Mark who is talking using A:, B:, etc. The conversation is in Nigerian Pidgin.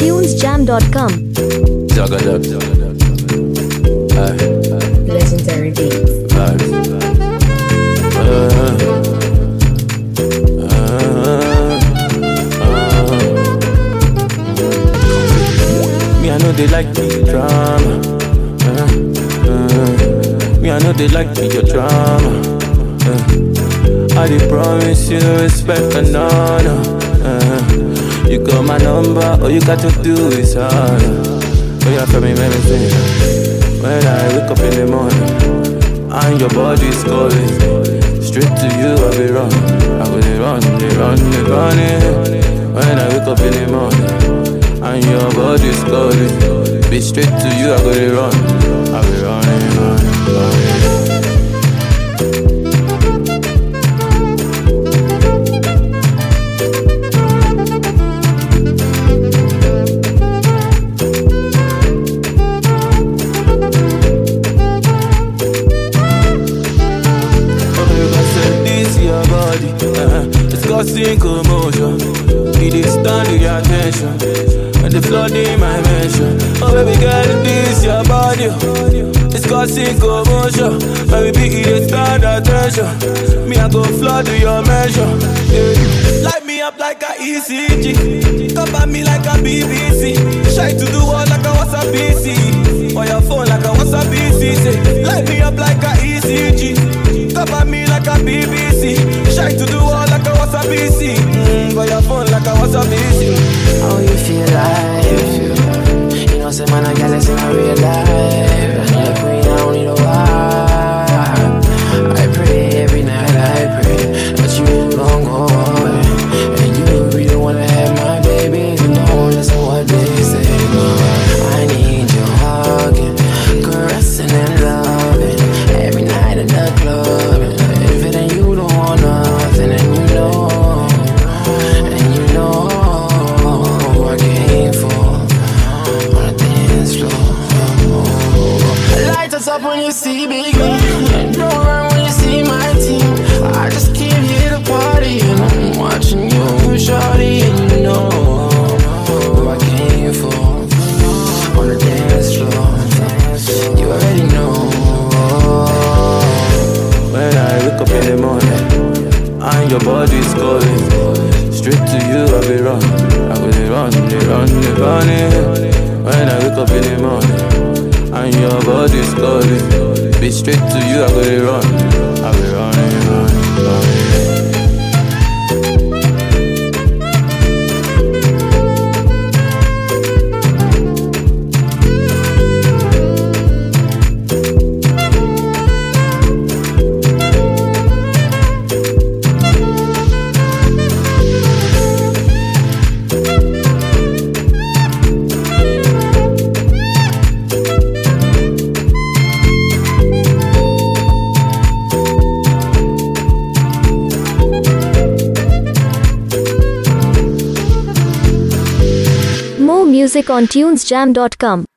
A: tunesjam.com.
B: Legendary beats.
C: Me, I know they like the drama. Me, I know they like the your drama. I did promise you respect and honor. You got my number, all you got to do is holler. Oh yeah, for me, man, when I wake up in the morning and your body's calling, straight to you I be run. I go they run it. When I wake up in the morning and your body's calling, be straight to you I go they run. I be running. It's causing commotion. It is standing your attention. And the flood in my mansion. Oh baby girl, this your body. It's causing commotion. Baby, it is stand attention. Me I go flood to your mansion. Light me up like a ECG. Cover me like a BBC. Shy to the wall like a WhatsApp PC. Or your phone like a WhatsApp PC. Say, light me up like a ECG. Cover me like a BBC. Shy to the wall like a WhatsApp PC. For your phone like a WhatsApp PC.
D: How you feel like? You know, say man, I gotta see my real life. You're queen, I don't need a wife. I pray every night, I pray that you don't go away. And you really wanna have my baby. You don't listen what they say. No, I need you hugging, caressing and loving every night in the club. If it ain't you, don't want nothing, and you know. I came for on a dance floor. Light us up when you see big man. Don't run when you see my team. I just came here to party and I'm watching you, shawty, and you know who I came for on the dance floor. You already know.
C: When I wake up in the morning and your body's calling, straight to you I be run. I go they run it. When I wake up in the morning and your body's calling, be straight to you I go they run. I be running.
A: More music on tunesjam.com.